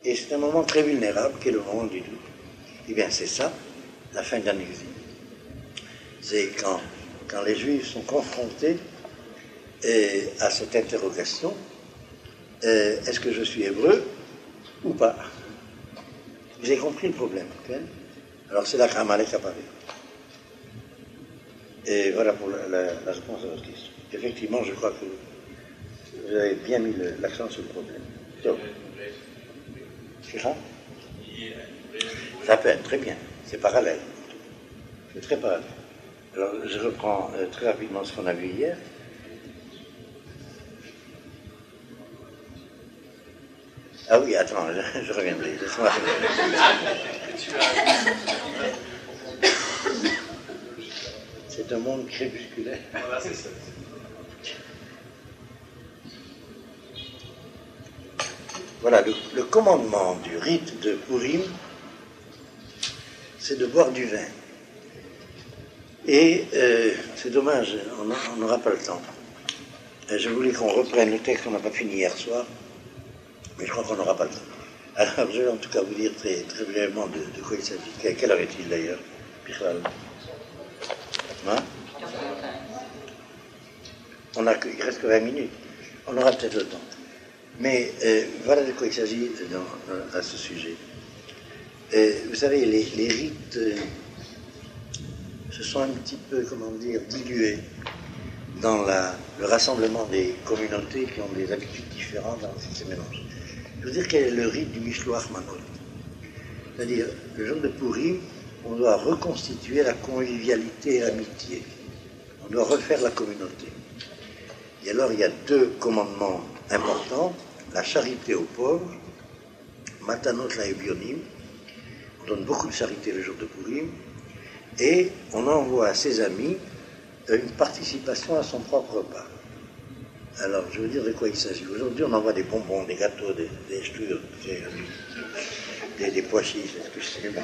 Et c'est un moment très vulnérable, qui est le moment du doute. Eh bien, c'est ça, la fin d'un exil. C'est quand les Juifs sont confrontés à cette interrogation, est-ce que je suis hébreu ou pas? Vous avez compris le problème, okay? Alors c'est là qu'Amalek apparaît. Et voilà pour la réponse à votre question. Effectivement, je crois que vous avez bien mis l'accent sur le problème. Donc, c'est ça? Ça peut être très bien. C'est parallèle. C'est très parallèle. Alors, je reprends très rapidement ce qu'on a vu hier. Ah oui, attends, je reviendrai. Laisse-moi C'est un monde crépusculaire. Voilà, c'est ça. Voilà, le commandement du rite de Purim, c'est de boire du vin. Et c'est dommage, on n'aura pas le temps. Et je voulais qu'on reprenne le texte qu'on n'a pas fini hier soir, mais je crois qu'on n'aura pas le temps. Alors, je vais en tout cas vous dire très, très brièvement de quoi il s'agit. Quelle heure est-il d'ailleurs, Pichal? Hein? Il reste que 20 minutes. On aura peut-être le temps. Mais voilà de quoi il s'agit à ce sujet. Vous savez, les rites se sont un petit peu, comment dire, dilués dans le rassemblement des communautés qui ont des habitudes différentes dans ces mélanges. Je veux dire quel est le rite du Mishloach Manot. C'est-à-dire, le jour de Purim, on doit reconstituer la convivialité et l'amitié. On doit refaire la communauté. Et alors, il y a deux commandements importants. La charité aux pauvres, Matanot laebionim, on donne beaucoup de charité le jour de Purim, et on envoie à ses amis une participation à son propre repas. Alors, je veux dire de quoi il s'agit. Aujourd'hui, on envoie des bonbons, des gâteaux, des ch'tures, des pois chiches, excusez-moi.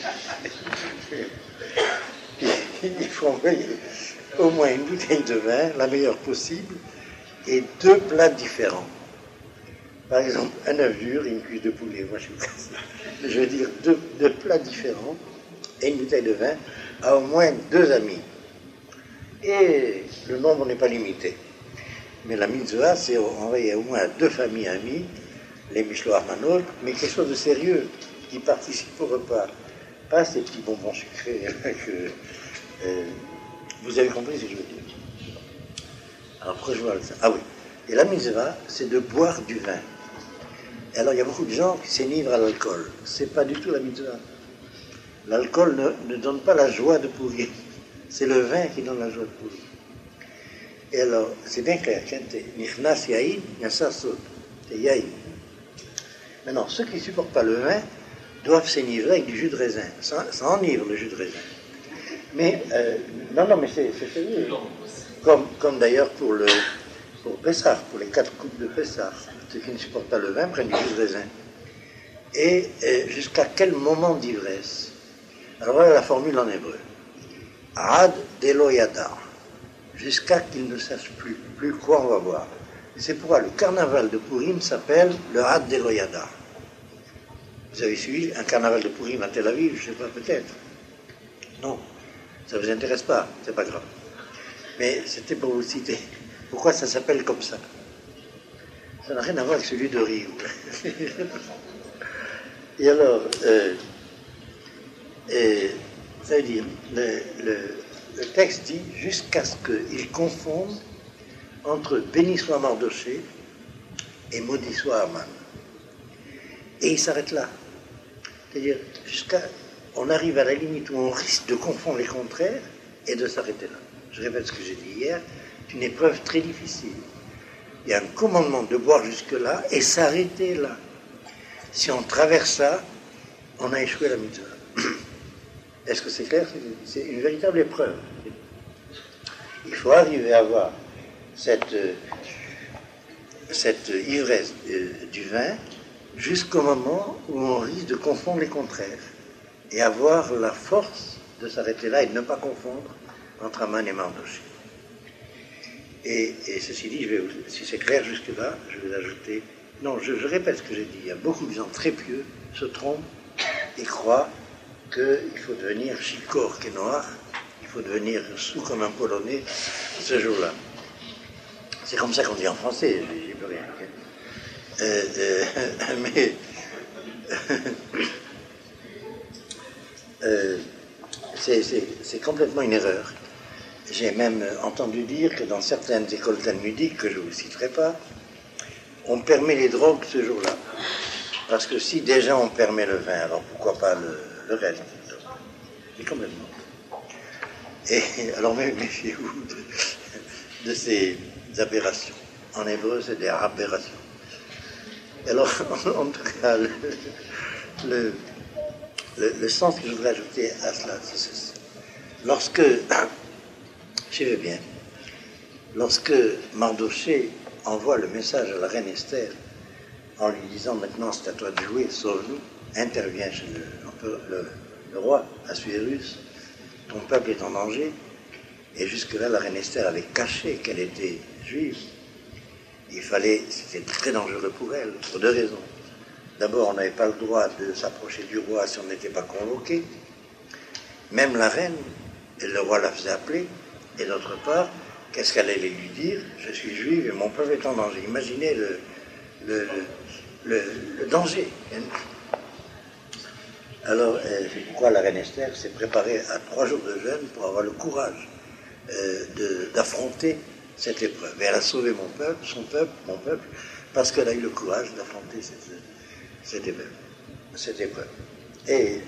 Il faut envoyer au moins une bouteille de vin, la meilleure possible, et deux plats différents. Par exemple, un œuf dur et une cuisse de poulet. Moi, je suis cassé. Je veux dire deux plats différents et une bouteille de vin à au moins deux amis. Et le nombre n'est pas limité. Mais la mitzvah, c'est envoyer au moins à deux familles amies, les Mishloach Manot, mais quelque chose de sérieux, qui participe au repas. Pas ces petits bonbons sucrés que vous avez compris ce que je veux dire. Alors, pourquoi je vois ça? Ah oui. Et la mitzvah, c'est de boire du vin. Et alors, il y a beaucoup de gens qui s'énivrent à l'alcool. C'est pas du tout la mitzvah. L'alcool ne donne pas la joie de Purim. C'est le vin qui donne la joie de Purim. Et alors, c'est bien clair. Nichnas yaïn, yassasod. C'est yaïn. Maintenant, ceux qui ne supportent pas le vin doivent s'énivrer avec du jus de raisin. Ça enivre le jus de raisin. Mais, non, mais c'est sérieux. Comme d'ailleurs pour Pessah, pour les 4 coupes de Pessah. Ceux qui ne supportent pas le vin prennent du jus de raisin. Et jusqu'à quel moment d'ivresse? Alors voilà la formule en hébreu. Ad delo yada. Jusqu'à qu'il ne sache plus quoi on va boire. Et c'est pourquoi le carnaval de Purim s'appelle le Ad delo yada. Vous avez suivi un carnaval de Purim à Tel Aviv, je ne sais pas, peut-être. Non, ça ne vous intéresse pas, c'est pas grave. Mais c'était pour vous citer. Pourquoi ça s'appelle comme ça? Ça n'a rien à voir avec celui de Rio. Et alors, ça veut dire, le texte dit jusqu'à ce qu'ils confondent entre béni soit Mardoché et maudit soit Aman. Et il s'arrête là. C'est-à-dire, on arrive à la limite où on risque de confondre les contraires et de s'arrêter là. Je répète ce que j'ai dit hier, c'est une épreuve très difficile. Il y a un commandement de boire jusque-là et s'arrêter là. Si on traverse ça, on a échoué la mitzvah. Est-ce que c'est clair? C'est une véritable épreuve. Il faut arriver à avoir cette ivresse du vin jusqu'au moment où on risque de confondre les contraires et avoir la force de s'arrêter là et de ne pas confondre entre Aman et Mardoché. Et ceci dit, si c'est clair jusque-là, je vais ajouter Non, je répète ce que j'ai dit. Il y a beaucoup de gens très pieux se trompent et croient qu'il faut devenir chicor qui est noir, il faut devenir sous comme un Polonais ce jour-là. C'est comme ça qu'on dit en français, j'y peux rien. Mais c'est complètement une erreur. J'ai même entendu dire que dans certaines écoles talmudiques, que je ne vous citerai pas, on permet les drogues ce jour-là. Parce que si déjà on permet le vin, alors pourquoi pas le reste? C'est complètement. Et alors méfiez-vous de ces aberrations. En hébreu, c'est des aberrations. Alors, en tout cas, le sens que je voudrais ajouter à cela, c'est ceci. Lorsque, je vais bien, lorsque Mardoché envoie le message à la reine Esther en lui disant maintenant c'est à toi de jouer, sauve-nous, intervient chez le roi Assuérus, ton peuple est en danger, et jusque-là la reine Esther avait caché qu'elle était juive. C'était très dangereux pour elle, pour deux raisons. D'abord, on n'avait pas le droit de s'approcher du roi si on n'était pas convoqué. Même la reine, et le roi la faisait appeler, et d'autre part, qu'est-ce qu'elle allait lui dire? Je suis juive et mon peuple est en danger. Imaginez le danger. Alors, c'est pourquoi la reine Esther s'est préparée à 3 jours de jeûne pour avoir le courage d'affronter cette épreuve. Et elle a sauvé mon peuple, parce qu'elle a eu le courage d'affronter cette épreuve. Et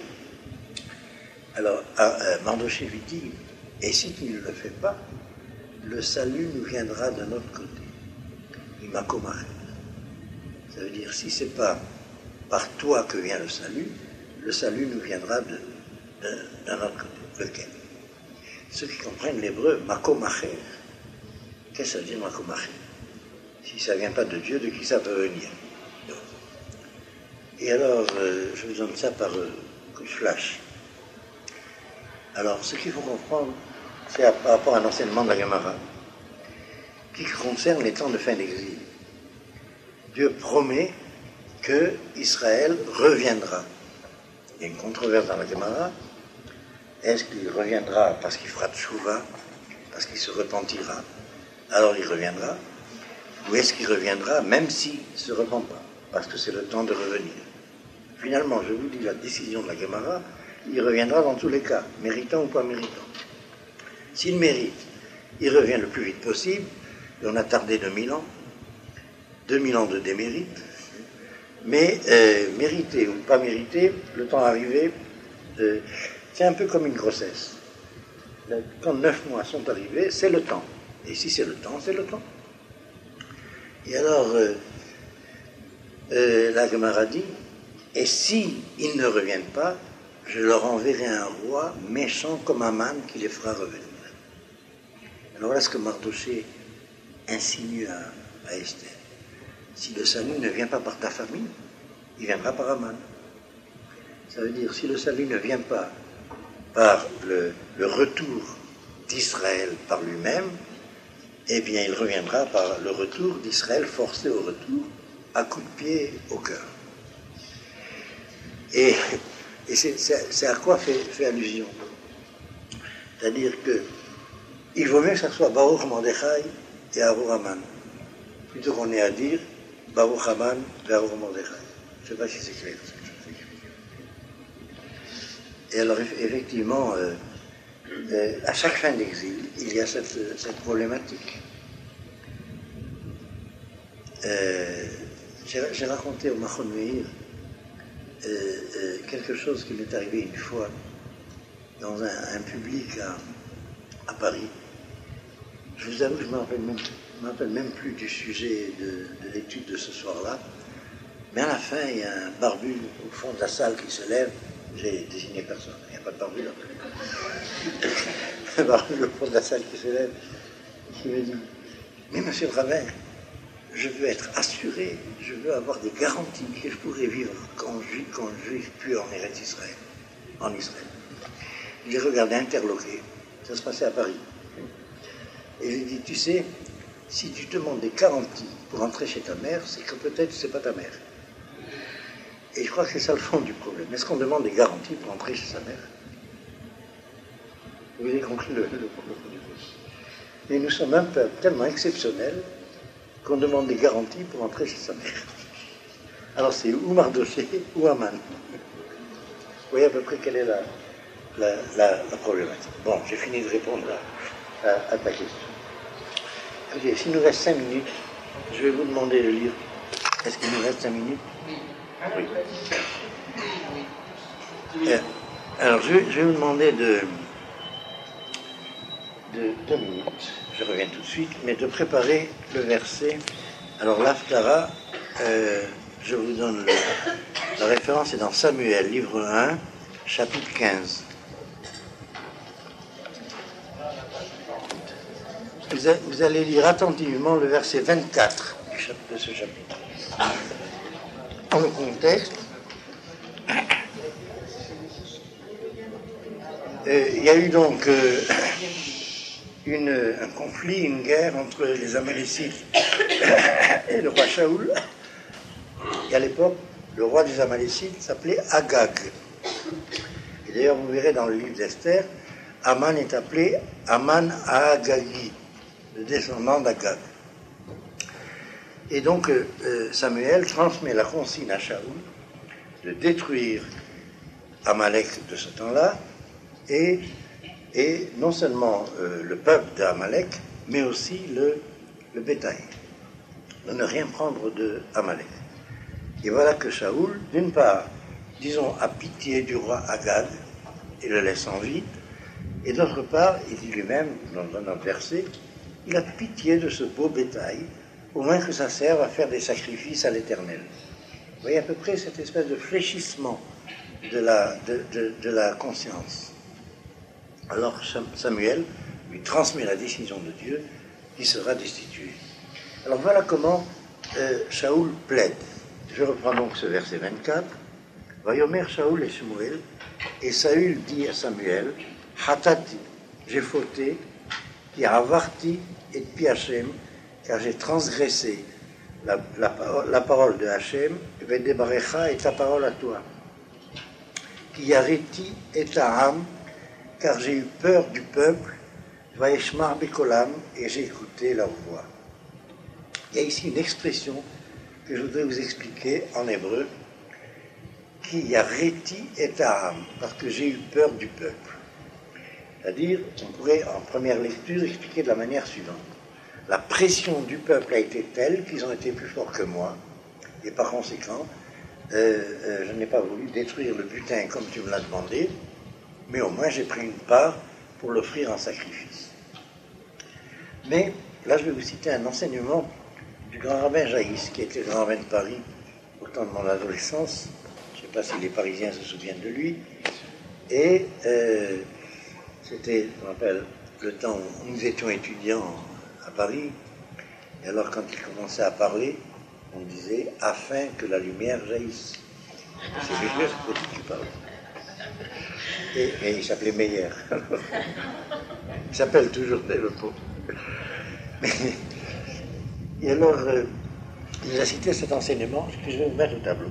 alors, Mardoché lui dit, et si tu ne le fais pas, le salut nous viendra de notre côté. Il m'a commaré. Ça veut dire, si c'est pas par toi que vient le salut nous viendra d'un autre côté. Lequel? Ceux qui comprennent l'hébreu, makomacher. Qu'est-ce que ça veut dire makomacher? Si ça ne vient pas de Dieu, de qui ça peut venir? Et alors, je vous donne ça par flash. Alors, ce qu'il faut comprendre, c'est par rapport à l'enseignement de la Gemara, qui concerne les temps de fin d'exil. Dieu promet que Israël reviendra. Il y a une controverse dans la Gemara. Est-ce qu'il reviendra parce qu'il fera tchouva, parce qu'il se repentira? Alors il reviendra. Ou est-ce qu'il reviendra même s'il ne se repent pas, parce que c'est le temps de revenir? Finalement, je vous dis la décision de la Gemara, il reviendra dans tous les cas, méritant ou pas méritant. S'il mérite, il revient le plus vite possible, et on a tardé 2000 ans, 2000 ans de démérite, mais mérité ou pas mérité, le temps arrivé, c'est un peu comme une grossesse. Quand 9 mois sont arrivés, c'est le temps. Et si c'est le temps, c'est le temps. Et alors, la Gemara dit, et si ils ne reviennent pas, je leur enverrai un roi méchant comme Aman qui les fera revenir. Alors voilà ce que Mardoché insinue à Esther. Si le salut ne vient pas par ta famille, il viendra par Aman. Ça veut dire, si le salut ne vient pas par le retour d'Israël par lui-même, eh bien il reviendra par le retour d'Israël forcé au retour, à coups de pied au cœur. Et c'est à quoi fait allusion. C'est-à-dire que il vaut mieux que ça soit Baruch Mordechai et Arour Aman, plutôt qu'on ait à dire Baruch Aman et Arour Mordechai. Je ne sais pas si c'est clair. Et alors effectivement, à chaque fin d'exil, il y a cette problématique. J'ai raconté au Machon Meir quelque chose qui m'est arrivé une fois dans un public à Paris. Je vous avoue que je ne me rappelle même plus du sujet de l'étude de ce soir-là, mais à la fin, il y a un barbu au fond de la salle qui se lève. J'ai désigné personne, il n'y a pas de barbu là. Un barbu au fond de la salle qui se lève, qui me dit, mais monsieur le rabbin, je veux être assuré, je veux avoir des garanties que je pourrai vivre quand juif pur en Eretz Israël, en Israël. J'ai regardé interloqué, ça se passait à Paris. Et j'ai dit, tu sais, si tu demandes des garanties pour entrer chez ta mère, c'est que peut-être c'est pas ta mère. Et je crois que c'est ça le fond du problème. Est-ce qu'on demande des garanties pour entrer chez sa mère? Vous avez compris le problème du truc. Mais nous sommes un peuple tellement exceptionnel qu'on demande des garanties pour entrer chez sa mère. Alors c'est ou Mardoché ou Aman. Vous voyez à peu près quelle est la problématique. Bon, j'ai fini de répondre à ta question. Écoutez, s'il nous reste 5 minutes, je vais vous demander le livre. Est-ce qu'il nous reste 5 minutes? Oui. Alors, je vais vous demander de 2 minutes, je reviens tout de suite, mais de préparer le verset. Alors, l'Haftara, je vous donne la référence, c'est dans Samuel, livre 1, chapitre 15. Vous allez lire attentivement le verset 24 de ce chapitre. Dans le contexte, il y a eu donc un conflit, une guerre entre les Amalécites et le roi Shaoul. Et à l'époque, le roi des Amalécites s'appelait Agag. Et d'ailleurs, vous verrez dans le livre d'Esther, Aman est appelé Aman Agagi, le descendant d'Agag. Et donc, Samuel transmet la consigne à Shaoul de détruire Amalek de ce temps-là, et non seulement le peuple d'Amalek, mais aussi le bétail. De ne rien prendre de Amalek. Et voilà que Shaoul, d'une part, disons, a pitié du roi Agag et le laisse en vie, et d'autre part, il dit lui-même, dans un autre verset, il a pitié de ce beau bétail, au moins que ça serve à faire des sacrifices à l'Éternel. Vous voyez à peu près cette espèce de fléchissement de la conscience. Alors Samuel lui transmet la décision de Dieu, qui sera destitué. Alors voilà comment Shaoul plaide. Je reprends donc ce verset 24. Vayomer Shaoul et Shmuel, et Saül dit à Samuel, Hatati, j'ai fauté, qui avarti et pi Hachem, car j'ai transgressé la parole de Hachem, et débarecha et ta parole à toi. Qui yareti et ta'am, car j'ai eu peur du peuple, vaeshmar bekolam, et j'ai écouté leur voix. Il y a ici une expression que je voudrais vous expliquer en hébreu, qui yareti et ta'am, parce que j'ai eu peur du peuple. C'est-à-dire, on pourrait en première lecture expliquer de la manière suivante. La pression du peuple a été telle qu'ils ont été plus forts que moi, et par conséquent, je n'ai pas voulu détruire le butin comme tu me l'as demandé, mais au moins j'ai pris une part pour l'offrir en sacrifice. Mais là, je vais vous citer un enseignement du grand rabbin Jaïs, qui était le grand rabbin de Paris au temps de mon adolescence. Je ne sais pas si les Parisiens se souviennent de lui. Et c'était, je me rappelle, le temps où nous étions étudiants à Paris. Et alors, quand il commençait à parler, on disait « afin que la lumière jaillisse ». C'est lui qui parle. Et il s'appelait Meyer. Il s'appelle toujours le pauvre. Et alors, il nous a cité cet enseignement que je vais vous mettre au tableau.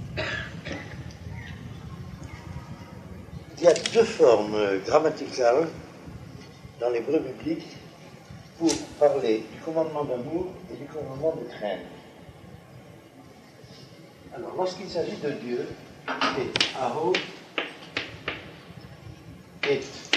Il y a 2 formes grammaticales dans l'hébreu biblique pour parler du commandement d'amour et du commandement de crainte. Alors, lorsqu'il s'agit de Dieu, c'est Aho et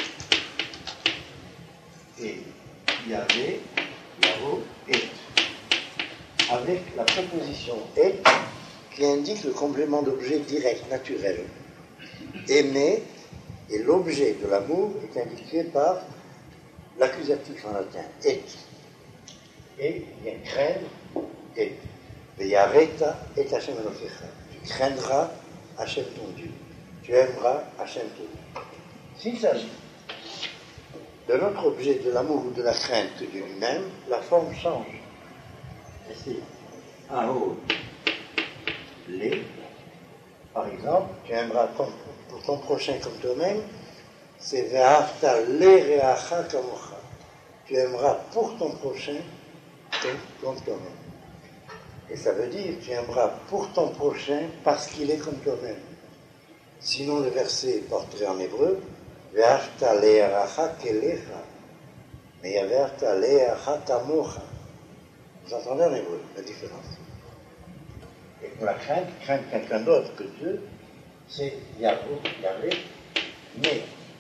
Yahvé, Yaho et, avec la préposition et qui indique le complément d'objet direct, naturel. Aimer, et l'objet de l'amour est indiqué par l'accusatif en latin, et. Et il y a craindre, et. Veyareta et Hachem Elokecha. Tu craindras Hachem ton Dieu. Tu aimeras Hachem ton Dieu. S'il s'agit de notre objet de l'amour ou de la crainte de Dieu lui-même, la forme change. Et c'est Aho, les. Par exemple, tu aimeras pour ton prochain comme toi-même, c'est Ve'afta le re'acha kamocha. Tu aimeras pour ton prochain comme toi-même. Et ça veut dire, tu aimeras pour ton prochain parce qu'il est comme toi-même. Sinon, le verset porterait en hébreu, Ve'ahavta le'eracha kelecha, mais il y a Ve'ahavta le'eracha kamocha. Vous entendez en hébreu la différence? Et pour la crainte, craindre quelqu'un d'autre que Dieu, c'est Yahvé, mais,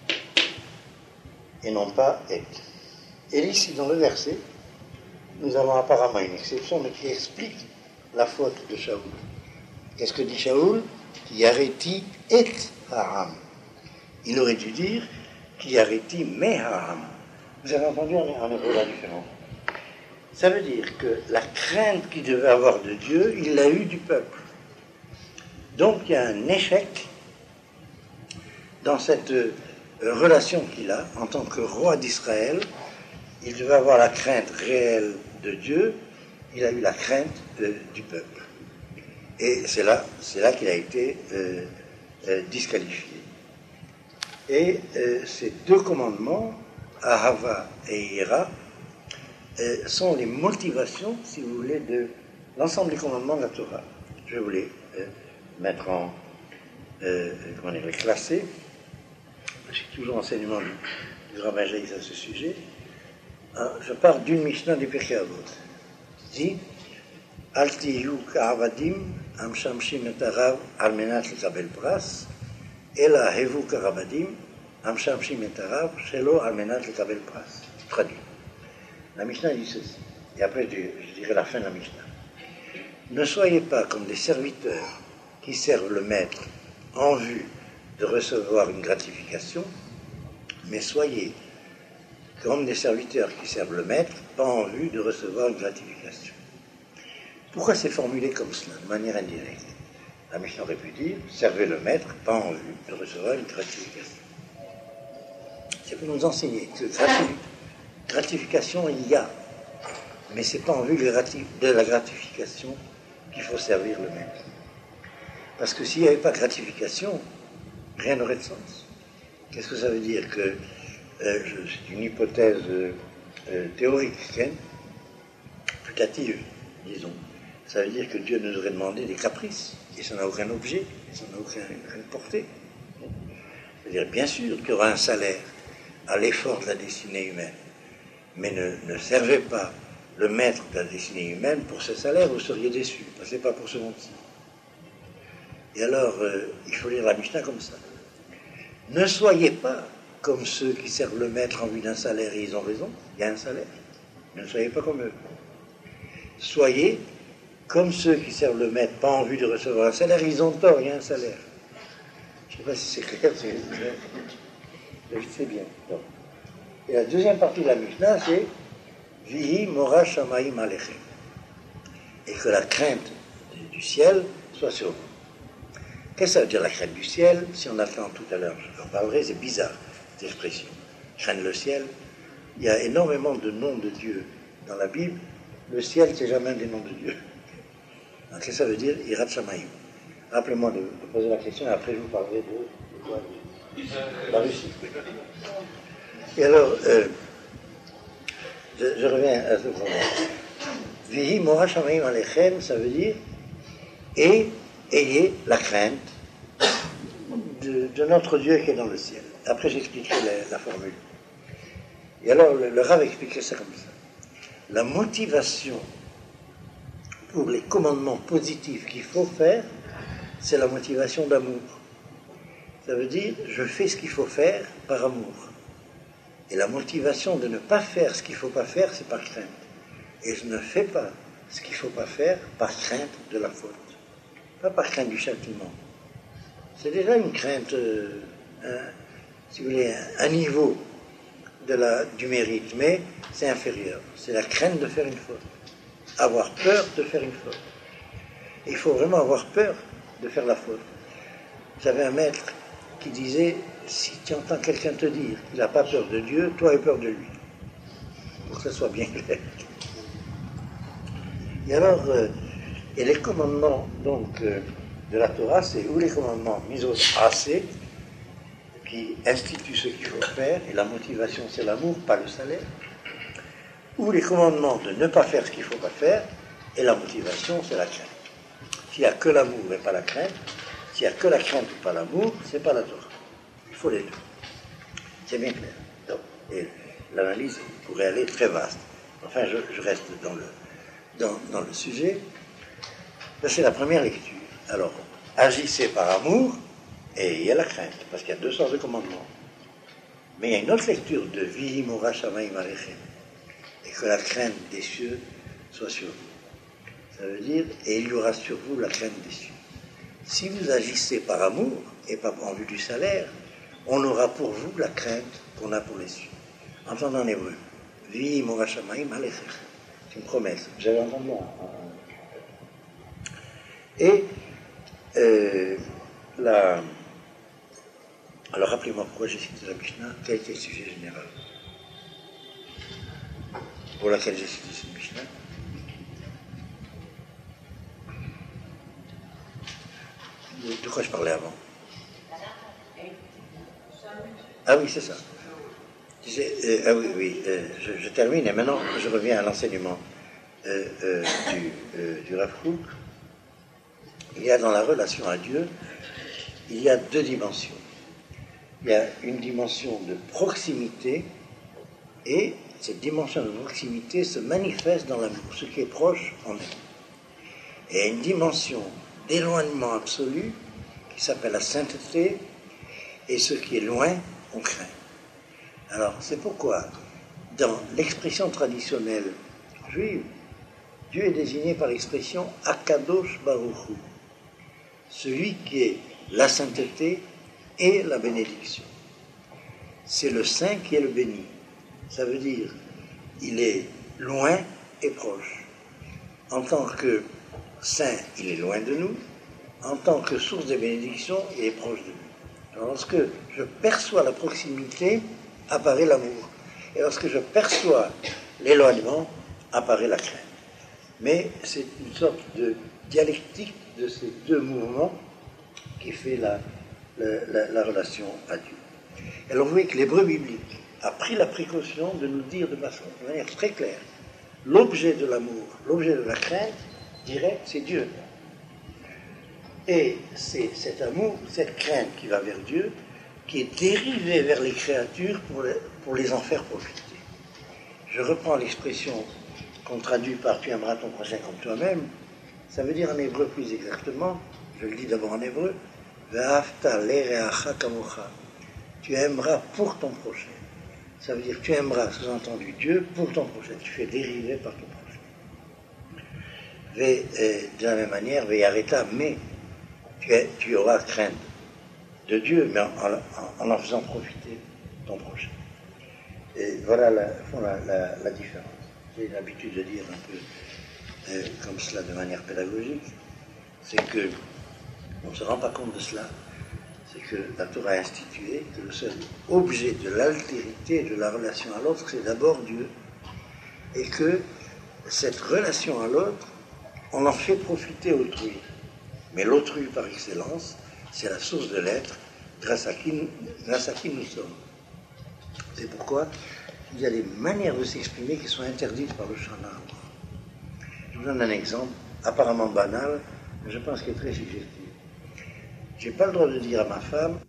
et non pas être. Et ici, dans le verset, nous avons apparemment une exception, mais qui explique la faute de Shaoul. Qu'est-ce que dit Shaoul? Yareti et haram. Il aurait dû dire Yareti me haram. Vous avez entendu en hébreu la différence? Ça veut dire que la crainte qu'il devait avoir de Dieu, il l'a eu du peuple. Donc il y a un échec dans cette relation qu'il a en tant que roi d'Israël. Il devait avoir la crainte réelle de Dieu, il a eu la crainte du peuple. Et c'est là qu'il a été disqualifié. Et ces deux commandements, Ahava et Ira, sont les motivations, si vous voulez, de l'ensemble des commandements de la Torah. Je vais vous les mettre en, classer. J'ai toujours enseignement du rabbin Jaïs à ce sujet. Je pars d'une Mishnah du Pirkei Avot. Dit Al tiyu ka'avadim amshamshim et harav al menat lekabel pras, ela hevu ka'avadim amshamshim et harav shelo al menat lekabel pras. Traduit. La Mishnah dit ceci, et après je dirai la fin de la Mishnah. Ne soyez pas comme des serviteurs qui servent le maître en vue de recevoir une gratification, mais soyez comme des serviteurs qui servent le maître, pas en vue de recevoir une gratification. Pourquoi c'est formulé comme cela, de manière indirecte? La Mishnah aurait pu dire, servez le maître, pas en vue de recevoir une gratification. C'est pour nous enseigner que gratification il y a, mais c'est pas en vue de la gratification qu'il faut servir le maître. Parce que s'il n'y avait pas de gratification, rien n'aurait de sens. Qu'est-ce que ça veut dire? Que c'est une hypothèse théorique, putative, disons. Ça veut dire que Dieu nous aurait demandé des caprices, et ça n'a aucun objet, et ça n'a aucune portée. C'est-à-dire, bien sûr qu'il y aura un salaire à l'effort de la destinée humaine, mais ne servez pas le maître de la destinée humaine pour ce salaire, vous seriez déçus. Ce n'est pas pour ce monde-ci. Et alors, il faut lire la Mishnah comme ça. Ne soyez pas comme ceux qui servent le maître en vue d'un salaire, et ils ont raison, il y a un salaire. Ne soyez pas comme eux. Soyez comme ceux qui servent le maître, pas en vue de recevoir un salaire, ils ont tort, il y a un salaire. Je ne sais pas si c'est clair, c'est bien. Donc. Et la deuxième partie de la Mishnah, c'est Vihi Mora Shamaim Alechem. Et que la crainte du ciel soit sur vous. Qu'est-ce que ça veut dire la crainte du ciel? Si on a fait en tout à l'heure, je en parlerai, c'est bizarre, cette expression. Craindre le ciel. Il y a énormément de noms de Dieu dans la Bible. Le ciel, c'est jamais un des noms de Dieu. Donc, qu'est-ce que ça veut dire? Irat Shamaim. Rappelez-moi de poser la question, et après je vous parlerai de la Russie. Et alors, je reviens à ce problème. Vihi Mora Shamaim Alechem, ça veut dire et ayez la crainte de notre Dieu qui est dans le ciel. Après, j'expliquerai la formule. Et alors, le Rav expliquait ça comme ça. La motivation pour les commandements positifs qu'il faut faire, c'est la motivation d'amour. Ça veut dire, je fais ce qu'il faut faire par amour. Et la motivation de ne pas faire ce qu'il ne faut pas faire, c'est par crainte. Et je ne fais pas ce qu'il ne faut pas faire par crainte de la faute. Pas par crainte du châtiment. C'est déjà une crainte, si vous voulez, un niveau du mérite, mais c'est inférieur. C'est la crainte de faire une faute. Avoir peur de faire une faute. Et il faut vraiment avoir peur de faire la faute. J'avais un maître qui disait, si tu entends quelqu'un te dire qu'il n'a pas peur de Dieu, toi aie peur de lui. Pour que ça soit bien clair. Et alors, et les commandements donc de la Torah, c'est ou les commandements misos assez, qui instituent ce qu'il faut faire, et la motivation c'est l'amour, pas le salaire, ou les commandements de ne pas faire ce qu'il ne faut pas faire, et la motivation, c'est la crainte. S'il n'y a que l'amour et pas la crainte, s'il n'y a que la crainte et pas l'amour, c'est pas la Torah. Il faut les deux. C'est bien clair. Donc, et l'analyse pourrait aller très vaste. Enfin, je reste dans le sujet. Ça, c'est la première lecture. Alors, agissez par amour, et il y a la crainte, parce qu'il y a deux sortes de commandements. Mais il y a une autre lecture de Vihi Mora Shamayim Alechem, et que la crainte des cieux soit sur vous. Ça veut dire, et il y aura sur vous la crainte des cieux. Si vous agissez par amour, et pas en vue du salaire, on aura pour vous la crainte qu'on a pour les cieux. Entendez en hébreu. Vihi Mora Shamayim Alechem. C'est une promesse. Vous avez entendu Et alors rappelez-moi pourquoi j'ai cité la Mishnah, quel était le sujet général pour lequel j'ai cité cette Mishnah. De quoi je parlais avant? Ah oui, c'est ça. Je termine et maintenant je reviens à l'enseignement du Rav Kook. Il y a dans la relation à Dieu, il y a deux dimensions. Il y a une dimension de proximité, et cette dimension de proximité se manifeste dans l'amour. Ce qui est proche, on aime. Et il y a une dimension d'éloignement absolu qui s'appelle la sainteté, et ce qui est loin, on craint. Alors, c'est pourquoi, dans l'expression traditionnelle juive, Dieu est désigné par l'expression Akadosh Baruch Hu, celui qui est la sainteté et la bénédiction. C'est le saint qui est le béni. Ça veut dire, il est loin et proche. En tant que saint, il est loin de nous. En tant que source de bénédiction, il est proche de nous. Alors, lorsque je perçois la proximité, apparaît l'amour. Et lorsque je perçois l'éloignement, apparaît la crainte. Mais c'est une sorte de dialectique de ces deux mouvements qui fait la relation à Dieu. Alors vous voyez que l'hébreu biblique a pris la précaution de nous dire de manière très claire, l'objet de l'amour, l'objet de la crainte, direct, c'est Dieu. Et c'est cet amour, cette crainte qui va vers Dieu, qui est dérivée vers les créatures pour les en faire profiter. Je reprends l'expression qu'on traduit par « tu aimeras ton prochain comme toi-même », ça veut dire en hébreu plus exactement, je le dis d'abord en hébreu, « Ve'afta le'reacha kamocha » tu aimeras pour ton prochain. Ça veut dire tu aimeras, sous-entendu, Dieu pour ton prochain. Tu fais dériver par ton prochain. De la même manière, ve'yareta, mais tu auras crainte de Dieu, mais en faisant profiter ton prochain. Et voilà la différence. J'ai l'habitude de dire un peu comme cela de manière pédagogique, c'est que on ne se rend pas compte de cela, c'est que la Torah a institué que le seul objet de l'altérité de la relation à l'autre, c'est d'abord Dieu, et que cette relation à l'autre, on en fait profiter autrui. Mais l'autrui par excellence, c'est la source de l'être, grâce à qui nous sommes. C'est pourquoi il y a des manières de s'exprimer qui sont interdites par le Shana. Je vous donne un exemple, apparemment banal, mais je pense qu'il est très subjectif. Je n'ai pas le droit de dire à ma femme,